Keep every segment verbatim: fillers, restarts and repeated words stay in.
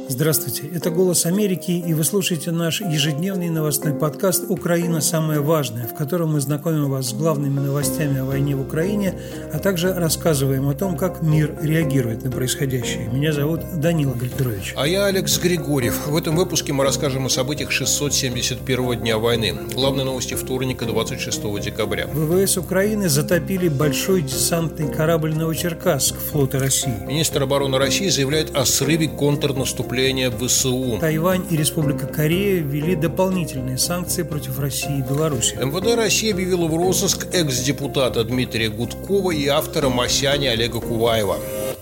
Здравствуйте, это «Голос Америки», и вы слушаете наш ежедневный новостной подкаст «Украина. Самое важное», в котором мы знакомим вас с главными новостями о войне в Украине, а также рассказываем о том, как мир реагирует на происходящее. Меня зовут Данила Гальперович. А я Алекс Григорьев. В этом выпуске мы расскажем о событиях шестьсот семьдесят первого дня войны. Главные новости вторника, двадцать шестого декабря. ВВС Украины затопили большой десантный корабль «Новочеркасск» флота России. Министр обороны России заявляет о срыве контрнаступления ВСУ. Тайвань и Республика Корея ввели дополнительные санкции против России и Беларуси. МВД России объявила в розыск экс-депутата Дмитрия Гудкова и автора «Масяни» Олега Куваева.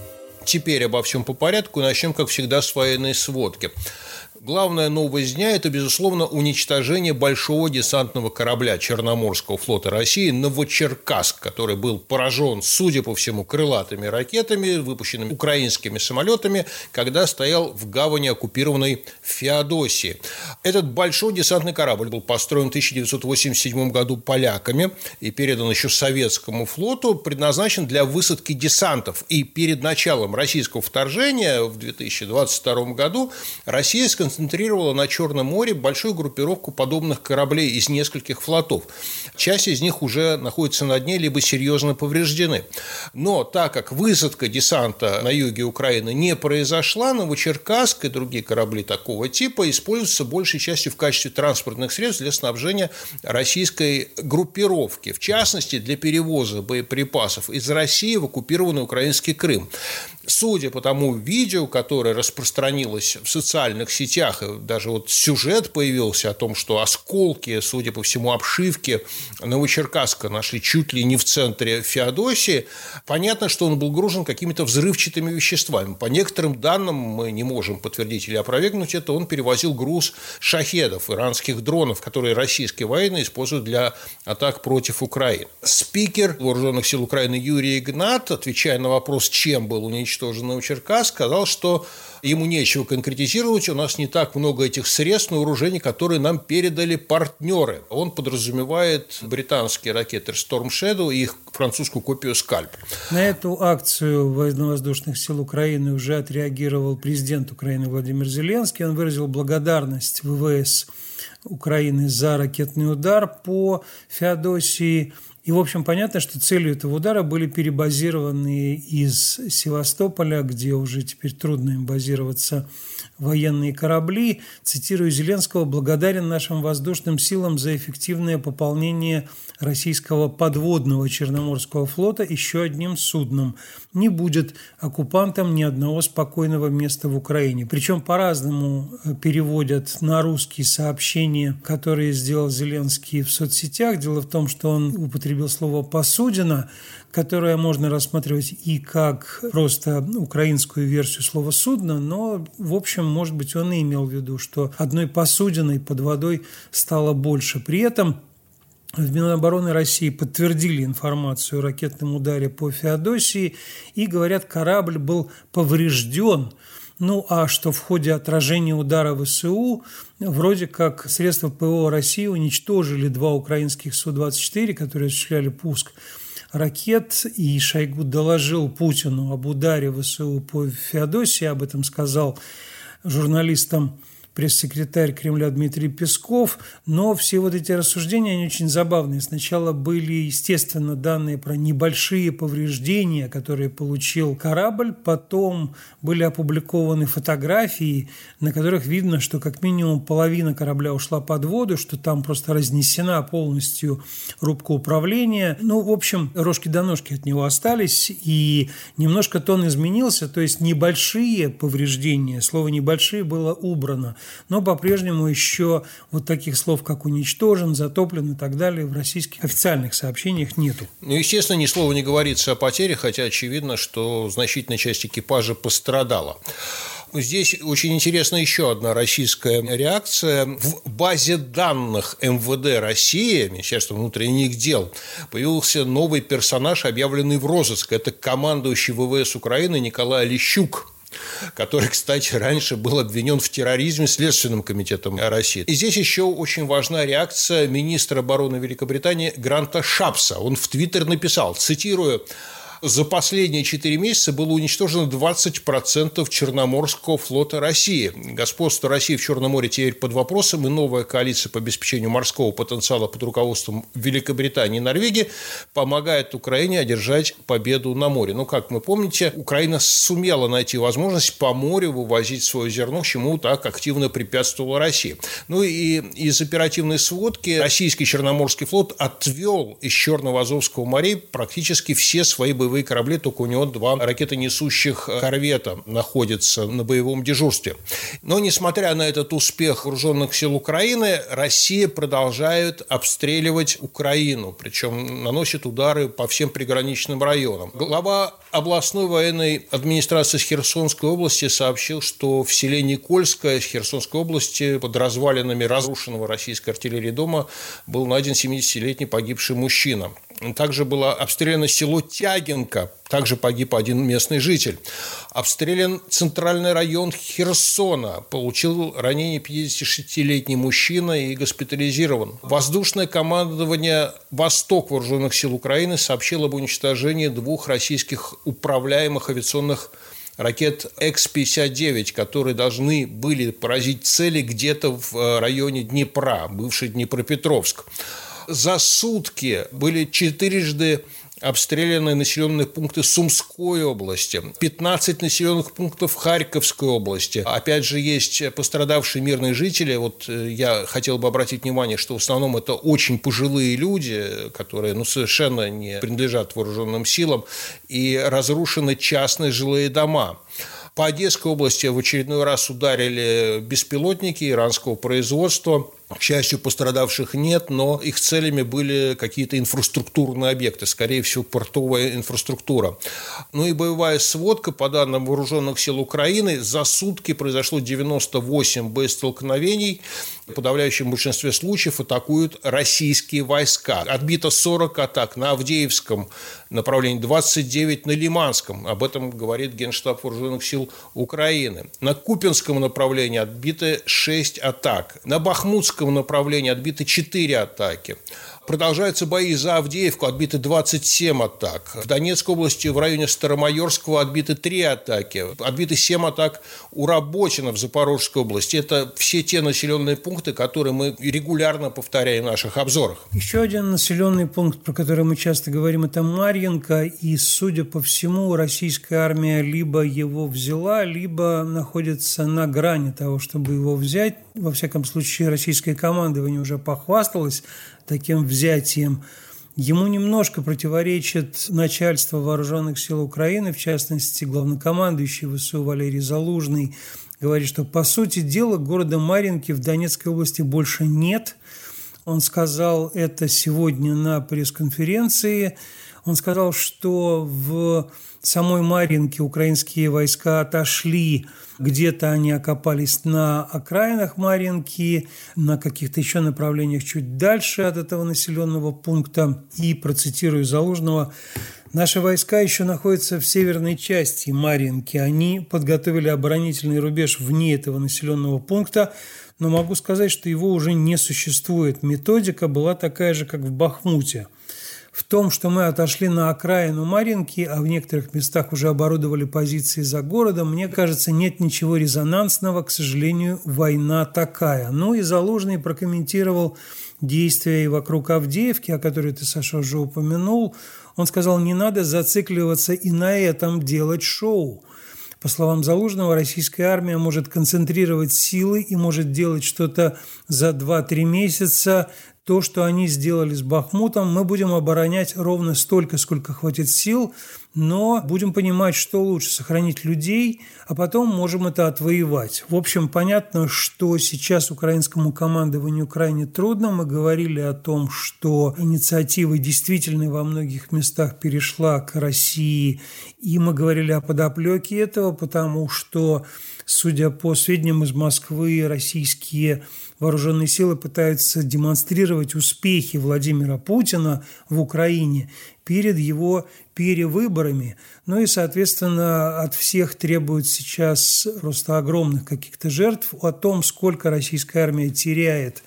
Теперь обо всем по порядку и начнем, как всегда, с военной сводки. Главная новость дня – это, безусловно, уничтожение большого десантного корабля Черноморского флота России «Новочеркасск», который был поражен, судя по всему, крылатыми ракетами, выпущенными украинскими самолетами, когда стоял в гавани оккупированной Феодосии. Этот большой десантный корабль был построен в тысяча девятьсот восемьдесят седьмом году поляками и передан еще советскому флоту, предназначен для высадки десантов. И перед началом российского вторжения в две тысячи двадцать втором году Россия сконцентрировала концентрировала на Черном море большую группировку подобных кораблей из нескольких флотов. Часть из них уже находится на дне, либо серьезно повреждены. Но так как высадка десанта на юге Украины не произошла, Новочеркасск и другие корабли такого типа используются большей частью в качестве транспортных средств для снабжения российской группировки, в частности, для перевоза боеприпасов из России в оккупированный украинский Крым. Судя по тому видео, которое распространилось в социальных сетях, даже вот сюжет появился о том, что осколки, судя по всему, обшивки Новочеркасска нашли чуть ли не в центре Феодосии, понятно, что он был гружен какими-то взрывчатыми веществами. По некоторым данным, мы не можем подтвердить или опровергнуть это, он перевозил груз шахедов, иранских дронов, которые российские военные используют для атак против Украины. Спикер Вооруженных сил Украины Юрий Игнат, отвечая на вопрос, чем был уничтожен Новочеркасск, сказал, что ему нечего конкретизировать, у нас не так много этих средств на вооружение, которые нам передали партнеры. Он подразумевает британские ракеты Storm Shadow и их французскую копию Скальп. На эту акцию военно-воздушных сил Украины уже отреагировал президент Украины Владимир Зеленский. Он выразил благодарность ВВС Украины за ракетный удар по Феодосии. И, в общем, понятно, что целью этого удара были перебазированные из Севастополя, где уже теперь трудно им базироваться, военные корабли. Цитирую Зеленского: «Благодарен нашим воздушным силам за эффективное пополнение российского подводного Черноморского флота еще одним судном. Не будет оккупантам ни одного спокойного места в Украине». Причем по-разному переводят на русский сообщения, которые сделал Зеленский в соцсетях. Дело в том, что он употребил слово «посудина», которое можно рассматривать и как просто украинскую версию слова «судно», но, в общем, может быть, он и имел в виду, что одной посудиной под водой стало больше. При этом в Минобороны России подтвердили информацию о ракетном ударе по Феодосии и говорят, корабль был поврежден. Ну, а что в ходе отражения удара ВСУ вроде как средства ПВО России уничтожили два украинских Су двадцать четыре, которые осуществляли пуск ракет, и Шойгу доложил Путину об ударе ВСУ по Феодосии, об этом сказал журналистам пресс-секретарь Кремля Дмитрий Песков, но все вот эти рассуждения, они очень забавные. Сначала были, естественно, данные про небольшие повреждения, которые получил корабль, потом были опубликованы фотографии, на которых видно, что как минимум половина корабля ушла под воду, что там просто разнесена полностью рубка управления. Ну, в общем, рожки до ножки от него остались, и немножко тон изменился, то есть небольшие повреждения, слово «небольшие» было убрано. Но по-прежнему еще вот таких слов, как «уничтожен», «затоплен» и так далее в российских официальных сообщениях нету. Ну, естественно, ни слова не говорится о потере, хотя очевидно, что значительная часть экипажа пострадала. Здесь очень интересна еще одна российская реакция. В базе данных МВД России, Министерства внутренних дел, появился новый персонаж, объявленный в розыск. Это командующий ВВС Украины Николай Олещук, который, кстати, раньше был обвинен в терроризме Следственным комитетом России. И здесь еще очень важна реакция министра обороны Великобритании Гранта Шапса. Он в Твиттер написал, цитирую: За последние четыре месяца было уничтожено двадцать процентов Черноморского флота России. Господство России в Черном море теперь под вопросом, и новая коалиция по обеспечению морского потенциала под руководством Великобритании и Норвегии помогает Украине одержать победу на море. Ну, как вы помните, Украина сумела найти возможность по морю вывозить свое зерно, чему так активно препятствовала Россия. Ну и из оперативной сводки российский Черноморский флот отвел из Черного Азовского моря практически все свои боевые корабли, только у него два ракетонесущих корвета находятся на боевом дежурстве. Но, несмотря на этот успех вооруженных сил Украины, Россия продолжает обстреливать Украину, причем наносит удары по всем приграничным районам. Глава областной военной администрации Херсонской области сообщил, что в селе Никольское Херсонской области под развалинами разрушенного российской артиллерии дома был найден семидесятилетний погибший мужчина. Также было обстреляно село Тягинка, также погиб один местный житель. Обстрелян центральный район Херсона, получил ранение пятидесятишестилетний мужчина и госпитализирован. Воздушное командование «Восток» вооруженных сил Украины сообщило об уничтожении двух российских управляемых авиационных ракет Экс пятьдесят девять, которые должны были поразить цели где-то в районе Днепра, бывший Днепропетровск. За сутки были четырежды обстреляны населенные пункты Сумской области, пятнадцать населенных пунктов Харьковской области. Опять же, есть пострадавшие мирные жители. Вот я хотел бы обратить внимание, что в основном это очень пожилые люди, которые ну, совершенно не принадлежат вооруженным силам, и разрушены частные жилые дома. По Одесской области в очередной раз ударили беспилотники иранского производства. К счастью, пострадавших нет, но их целями были какие-то инфраструктурные объекты, скорее всего, портовая инфраструктура. Ну и боевая сводка, по данным вооруженных сил Украины, за сутки произошло девяносто восемь боестолкновений. В подавляющем большинстве случаев атакуют российские войска. Отбито сорок атак на Авдеевском направлении, двадцать девять на Лиманском. Об этом говорит Генштаб вооруженных сил Украины. На Купянском направлении отбиты шесть атак. На Бахмутском направлении отбиты четыре атаки. Продолжаются бои за Авдеевку, отбиты двадцать семь атак. В Донецкой области в районе Старомайорского отбиты три атаки. Отбиты семь атак у Работина в Запорожской области. Это все те населенные пункты, которые мы регулярно повторяем в наших обзорах. Еще один населенный пункт, про который мы часто говорим, это Марьинка. И, судя по всему, российская армия либо его взяла, либо находится на грани того, чтобы его взять. Во всяком случае, российское командование уже похвасталось таким взятием. Ему немножко противоречит начальство вооруженных сил Украины, в частности, главнокомандующий ВСУ Валерий Залужный, говорит, что, по сути дела, города Марьинки в Донецкой области больше нет. Он сказал это сегодня на пресс-конференции. Он сказал, что в самой Марьинке украинские войска отошли, где-то они окопались на окраинах Марьинки, на каких-то еще направлениях чуть дальше от этого населенного пункта. И, процитирую Залужного, «Наши войска еще находятся в северной части Марьинки. Они подготовили оборонительный рубеж вне этого населенного пункта, но могу сказать, что его уже не существует. Методика была такая же, как в Бахмуте. В том, что мы отошли на окраину Марьинки, а в некоторых местах уже оборудовали позиции за городом, мне кажется, нет ничего резонансного. К сожалению, война такая». Ну и Залужный прокомментировал действия и вокруг Авдеевки, о которой ты, Саша, уже упомянул. Он сказал, не надо зацикливаться и на этом делать шоу. По словам Залужного, российская армия может концентрировать силы и может делать что-то за два-три месяца. То, что они сделали с Бахмутом, мы будем оборонять ровно столько, сколько хватит сил, но будем понимать, что лучше сохранить людей, а потом можем это отвоевать. В общем, понятно, что сейчас украинскому командованию крайне трудно. Мы говорили о том, что инициатива действительно во многих местах перешла к России, и мы говорили о подоплеке этого, потому что, судя по сведениям из Москвы, российские вооруженные силы пытаются демонстрировать успехи Владимира Путина в Украине перед его перевыборами. Ну и, соответственно, от всех требуют сейчас просто огромных каких-то жертв. О том, сколько российская армия теряет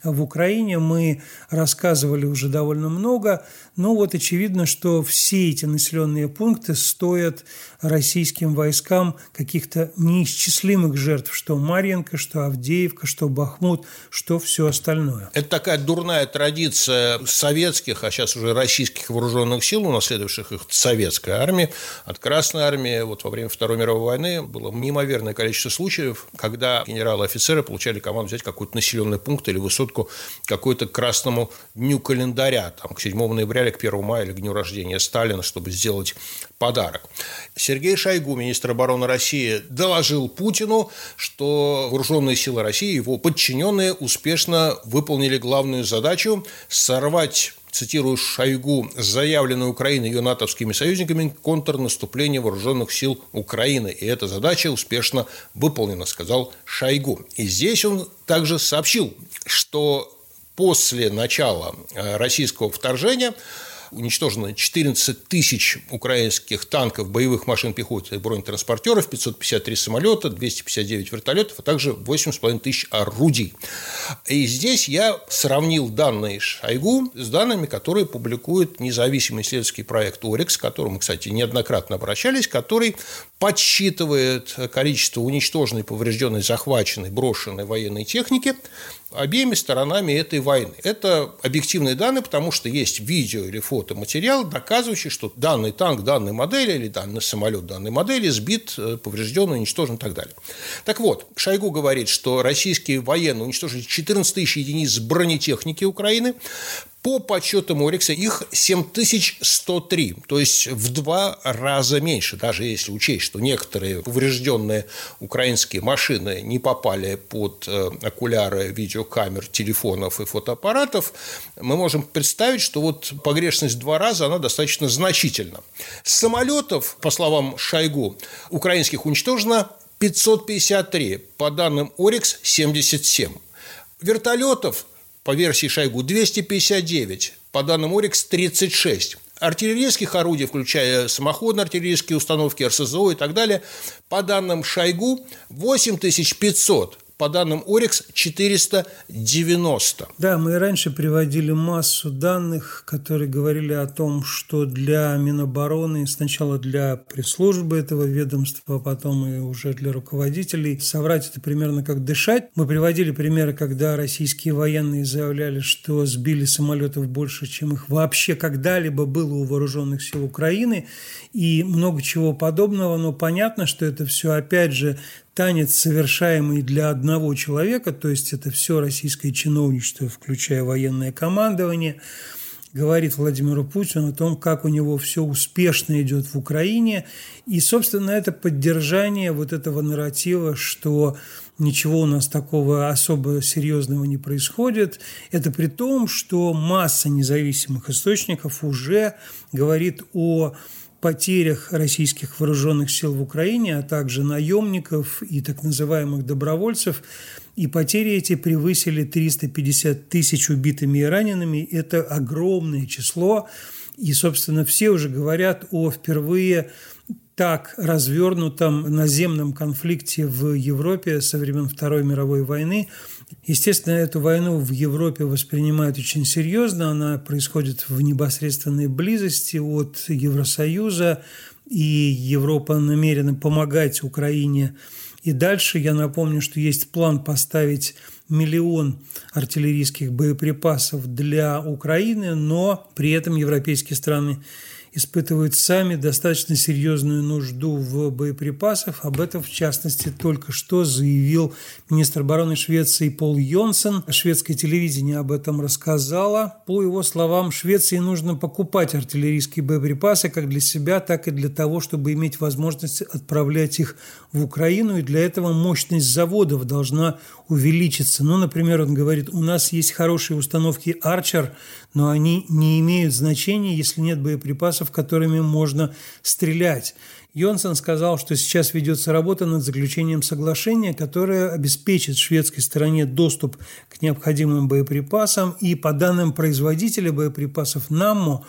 в Украине. Мы рассказывали уже довольно много, но вот очевидно, что все эти населенные пункты стоят российским войскам каких-то неисчислимых жертв, что Марьинка, что Авдеевка, что Бахмут, что все остальное. Это такая дурная традиция советских, а сейчас уже российских вооруженных сил, унаследовавших их советской армии, от Красной армии. Вот во время Второй мировой войны было неимоверное количество случаев, когда генералы и офицеры получали команду взять какой-то населенный пункт или высотку какой-то к красному дню календаря, там, к седьмому ноября или к первому мая, или к дню рождения Сталина, чтобы сделать подарок. Сергей Шойгу, министр обороны России, доложил Путину, что вооруженные силы России, его подчиненные, успешно выполнили главную задачу – сорвать, цитирую Шойгу, заявленную Украиной и ее натовскими союзниками контрнаступление вооруженных сил Украины. И эта задача успешно выполнена, сказал Шойгу. И здесь он также сообщил, что после начала российского вторжения уничтожено четырнадцать тысяч украинских танков, боевых машин пехоты и бронетранспортеров, пятьсот пятьдесят три самолета, двести пятьдесят девять вертолетов, а также восемь с половиной тысяч орудий. И здесь я сравнил данные Шойгу с данными, которые публикует независимый исследовательский проект «Орикс», к которому, кстати, неоднократно обращались, который подсчитывает количество уничтоженной, поврежденной, захваченной, брошенной военной техники обеими сторонами этой войны. Это объективные данные, потому что есть видео или фотоматериал, доказывающий, что данный танк данной модели или данный самолет данной модели сбит, поврежден, уничтожен и так далее. Так вот, Шойгу говорит, что российские военные уничтожили четырнадцать тысяч единиц бронетехники Украины. По подсчетам Орикса их семь тысяч сто три, то есть в два раза меньше, даже если учесть, что некоторые поврежденные украинские машины не попали под окуляры видеокамер, телефонов и фотоаппаратов, мы можем представить, что вот погрешность в два раза, она достаточно значительна. Самолетов, по словам Шойгу, украинских уничтожено пятьсот пятьдесят три, по данным Орикс семьдесят семь. Вертолетов, по версии Шойгу, двести пятьдесят девять, по данным Орикс тридцать шесть. Артиллерийских орудий, включая самоходные артиллерийские установки, эр эс зэ о и так далее, по данным Шойгу восемь тысяч пятьсот, по данным Орикс четыреста девяносто. Да, мы и раньше приводили массу данных, которые говорили о том, что для Минобороны, сначала для пресс-службы этого ведомства, потом и уже для руководителей, соврать это примерно как дышать. Мы приводили примеры, когда российские военные заявляли, что сбили самолетов больше, чем их вообще когда-либо было у вооруженных сил Украины, и много чего подобного, но понятно, что это все, опять же, танец, совершаемый для одного человека, то есть это все российское чиновничество, включая военное командование, говорит Владимиру Путину о том, как у него все успешно идет в Украине. И, собственно, это поддержание вот этого нарратива, что ничего у нас такого особо серьезного не происходит. Это при том, что масса независимых источников уже говорит о потерях российских вооруженных сил в Украине, а также наемников и так называемых добровольцев. И потери эти превысили триста пятьдесят тысяч убитыми и ранеными. Это огромное число. И, собственно, все уже говорят о впервые так развернутом наземном конфликте в Европе со времен Второй мировой войны. Естественно, эту войну в Европе воспринимают очень серьезно. Она происходит в непосредственной близости от Евросоюза, и Европа намерена помогать Украине. И дальше я напомню, что есть план поставить миллион артиллерийских боеприпасов для Украины, но при этом европейские страны испытывают сами достаточно серьезную нужду в боеприпасах. Об этом, в частности, только что заявил министр обороны Швеции Пол Йонсон. Шведское телевидение об этом рассказало. По его словам, Швеции нужно покупать артиллерийские боеприпасы как для себя, так и для того, чтобы иметь возможность отправлять их в Украину. И для этого мощность заводов должна увеличиться. Ну, например, он говорит, у нас есть хорошие установки «Арчер», но они не имеют значения, если нет боеприпасов, которыми можно стрелять. Йонсон сказал, что сейчас ведется работа над заключением соглашения, которое обеспечит шведской стороне доступ к необходимым боеприпасам. И по данным производителя боеприпасов «Наммо»,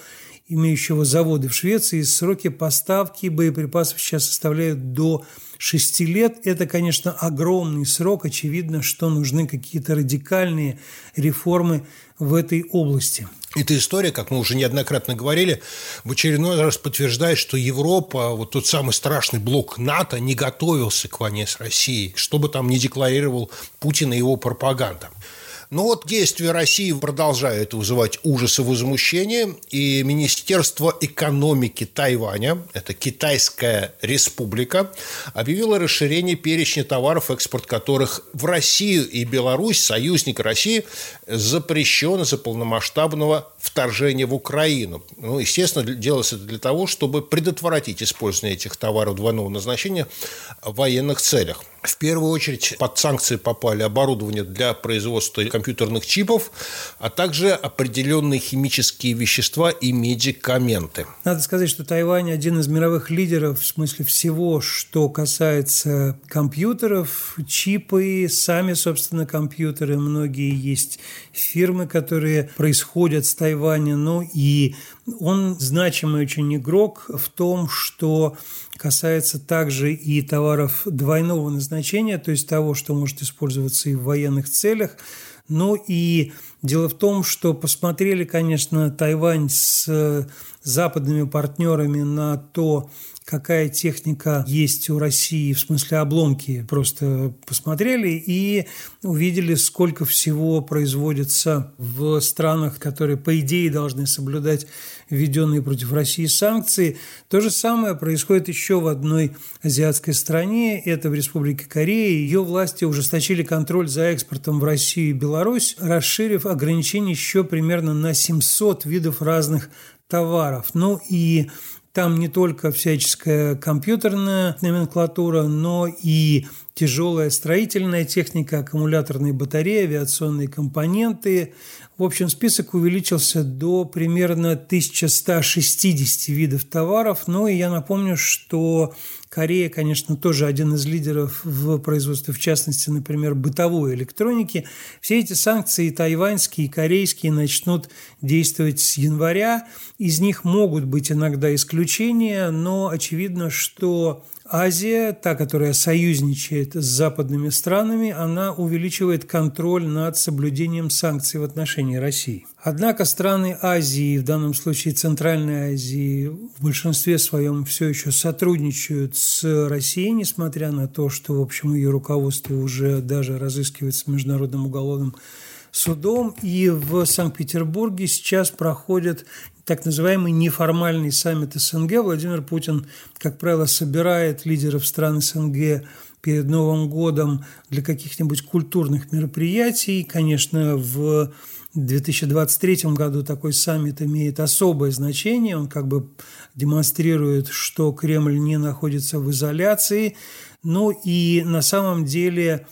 имеющего заводы в Швеции. Сроки поставки боеприпасов сейчас составляют до шести лет. Это, конечно, огромный срок. Очевидно, что нужны какие-то радикальные реформы в этой области. Эта история, как мы уже неоднократно говорили, в очередной раз подтверждает, что Европа, вот тот самый страшный блок НАТО, не готовился к войне с Россией, что бы там ни декларировал Путин и его пропаганда. Но вот действия России продолжают вызывать ужас и возмущение, и Министерство экономики Тайваня, это Китайская республика, объявило расширение перечня товаров, экспорт которых в Россию и Беларусь, союзник России, запрещен из-за полномасштабного вторжения в Украину. Ну, естественно, делалось это для того, чтобы предотвратить использование этих товаров двойного назначения в военных целях. В первую очередь под санкции попали оборудование для производства компьютерных чипов, а также определенные химические вещества и медикаменты. Надо сказать, что Тайвань один из мировых лидеров в смысле всего, что касается компьютеров, чипы, сами, собственно, компьютеры. Многие есть фирмы, которые происходят с Тайваня. Ну и он значимый очень игрок в том, что касается также и товаров двойного назначения, то есть того, что может использоваться и в военных целях. Ну и дело в том, что посмотрели, конечно, Тайвань с западными партнерами на то, какая техника есть у России, в смысле обломки, просто посмотрели и увидели, сколько всего производится в странах, которые, по идее, должны соблюдать введенные против России санкции. То же самое происходит еще в одной азиатской стране, это в Республике Корея. Ее власти ужесточили контроль за экспортом в Россию и Беларусь, расширив ограничения еще примерно на семьсот видов разных товаров. Ну и там не только всяческая компьютерная номенклатура, но и тяжелая строительная техника, аккумуляторные батареи, авиационные компоненты. В общем, список увеличился до примерно тысяча сто шестьдесят видов товаров. Ну и я напомню, что Корея, конечно, тоже один из лидеров в производстве, в частности, например, бытовой электроники. Все эти санкции, тайваньские и корейские, начнут действовать с января. Из них могут быть иногда исключения, но очевидно, что Азия, та, которая союзничает с западными странами, она увеличивает контроль над соблюдением санкций в отношении России. Однако страны Азии, в данном случае Центральной Азии, в большинстве своем все еще сотрудничают с Россией, несмотря на то, что, в общем, ее руководство уже даже разыскивается Международным уголовным судом. И в Санкт-Петербурге сейчас проходит так называемый неформальный саммит СНГ. Владимир Путин, как правило, собирает лидеров стран СНГ перед Новым годом для каких-нибудь культурных мероприятий. Конечно, в две тысячи двадцать третьем году такой саммит имеет особое значение. Он как бы демонстрирует, что Кремль не находится в изоляции. Ну и на самом деле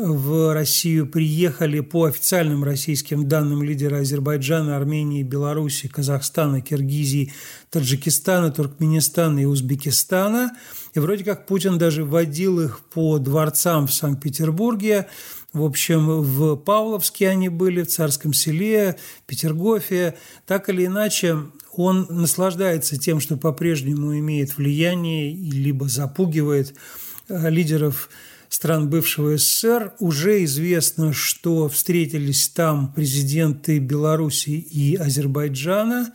в Россию приехали по официальным российским данным лидеры Азербайджана, Армении, Беларуси, Казахстана, Киргизии, Таджикистана, Туркменистана и Узбекистана. И вроде как Путин даже водил их по дворцам в Санкт-Петербурге. В общем, в Павловске они были, в Царском Селе, Петергофе. Так или иначе, он наслаждается тем, что по-прежнему имеет влияние, либо запугивает лидеров стран бывшего СССР. Уже известно, что встретились там президенты Беларуси и Азербайджана.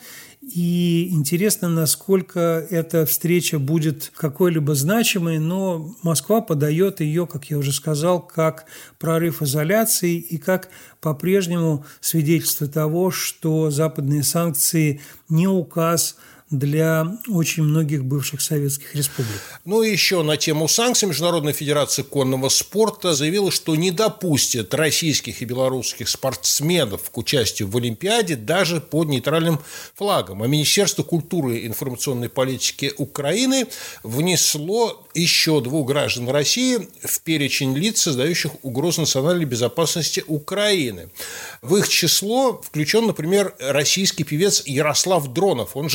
И интересно, насколько эта встреча будет какой-либо значимой, но Москва подает ее, как я уже сказал, как прорыв изоляции и как по-прежнему свидетельство того, что западные санкции не указ для очень многих бывших советских республик. Ну и еще на тему санкций Международная федерация конного спорта заявила, что не допустит российских и белорусских спортсменов к участию в Олимпиаде даже под нейтральным флагом. А Министерство культуры и информационной политики Украины внесло еще двух граждан России в перечень лиц, создающих угрозу национальной безопасности Украины. В их число включен, например, российский певец Ярослав Дронов, он же Шаман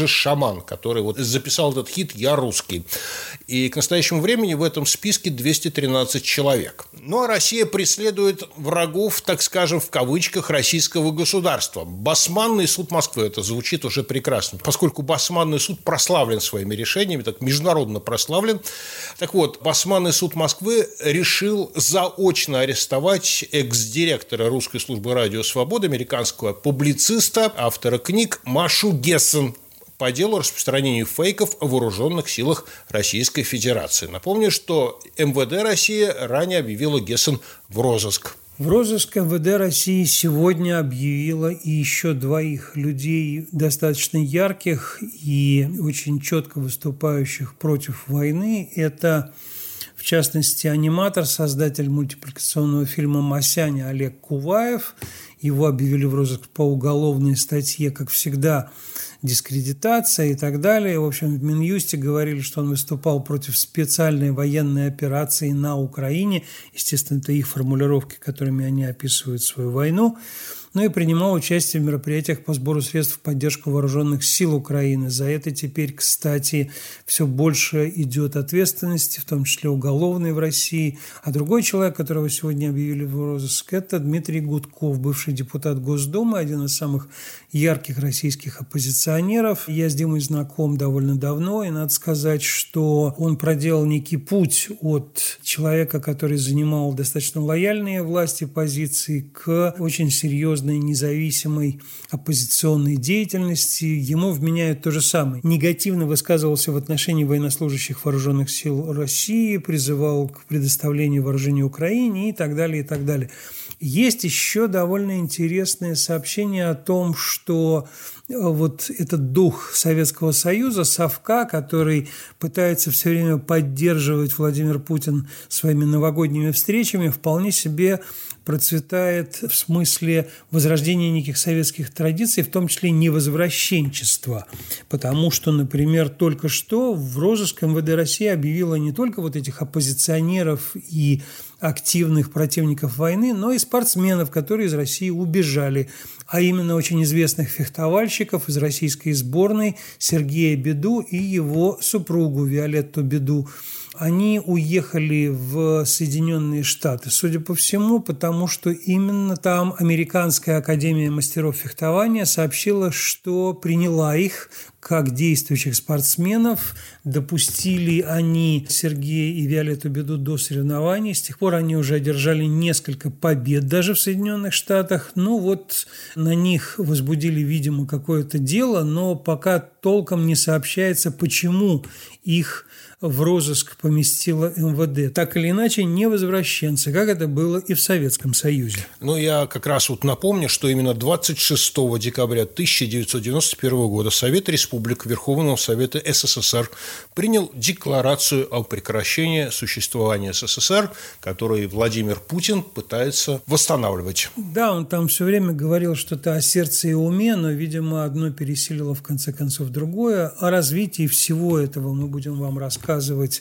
роман, который вот записал этот хит «Я русский». И к настоящему времени в этом списке двести тринадцать человек. Ну, а Россия преследует врагов, так скажем, в кавычках, российского государства. Басманный суд Москвы, это звучит уже прекрасно, поскольку Басманный суд прославлен своими решениями, так международно прославлен. Так вот, Басманный суд Москвы решил заочно арестовать экс-директора русской службы радио «Свобода», американского публициста, автора книг Машу Гессен по делу распространения фейков о вооруженных силах Российской Федерации. Напомню, что эм вэ дэ России ранее объявила Гессен в розыск. В розыск эм вэ дэ России сегодня объявила и еще двоих людей, достаточно ярких и очень четко выступающих против войны. Это, в частности, аниматор, создатель мультипликационного фильма «Масяня» Олег Куваев. Его объявили в розыск по уголовной статье, как всегда, дискредитация и так далее. В общем, в Минюсте говорили, что он выступал против специальной военной операции на Украине. Естественно, это их формулировки, которыми они описывают свою войну. Ну и принимал участие в мероприятиях по сбору средств в поддержку вооруженных сил Украины. За это теперь, кстати, все больше идет ответственности, в том числе уголовной в России. А другой человек, которого сегодня объявили в розыск, это Дмитрий Гудков, бывший депутат Госдумы, один из самых ярких российских оппозиционеров. Я с Димой знаком довольно давно, и надо сказать, что он проделал некий путь от человека, который занимал достаточно лояльные власти позиции, к очень серьезной независимой оппозиционной деятельности. Ему вменяют то же самое. Негативно высказывался в отношении военнослужащих вооруженных сил России, призывал к предоставлению вооружений Украине и так далее, и так далее. Есть еще довольно интересное сообщение о том, что вот этот дух Советского Союза, совка, который пытается все время поддерживать Владимир Путин своими новогодними встречами, вполне себе процветает в смысле возрождения неких советских традиций, в том числе невозвращенчества. Потому что, например, только что в розыск эм вэ дэ России объявила не только вот этих оппозиционеров и активных противников войны, но и спортсменов, которые из России убежали, а именно очень известных фехтовальщиков из российской сборной Сергея Беду и его супругу Виолетту Беду. Они уехали в Соединенные Штаты, судя по всему, потому что именно там Американская академия мастеров фехтования сообщила, что приняла их как действующих спортсменов. Допустили они Сергея и Виолетту Беду до соревнований. С тех пор они уже одержали несколько побед даже в Соединенных Штатах. Ну вот на них возбудили, видимо, какое-то дело, но пока толком не сообщается, почему их в розыск поместила эм вэ дэ. Так или иначе, не возвращенцы, как это было и в Советском Союзе. Ну, я как раз вот напомню, что именно двадцать шестого декабря тысяча девятьсот девяносто первого года Совет Республик Верховного Совета эс эс эс эр принял декларацию о прекращении существования эс эс эс эр, которую Владимир Путин пытается восстанавливать. Да, он там все время говорил что-то о сердце и уме, но, видимо, одно пересилило в конце концов другое. О развитии всего этого мы будем вам рассказывать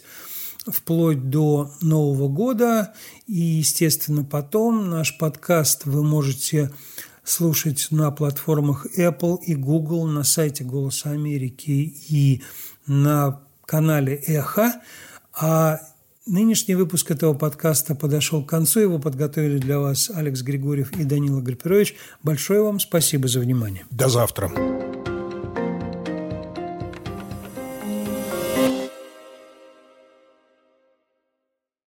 вплоть до Нового года. И, естественно, потом наш подкаст вы можете слушать на платформах Apple и Google, на сайте «Голоса Америки» и на канале «Эхо». А нынешний выпуск этого подкаста подошел к концу. Его подготовили для вас Алекс Григорьев и Данила Гарпирович. Большое вам спасибо за внимание. До завтра.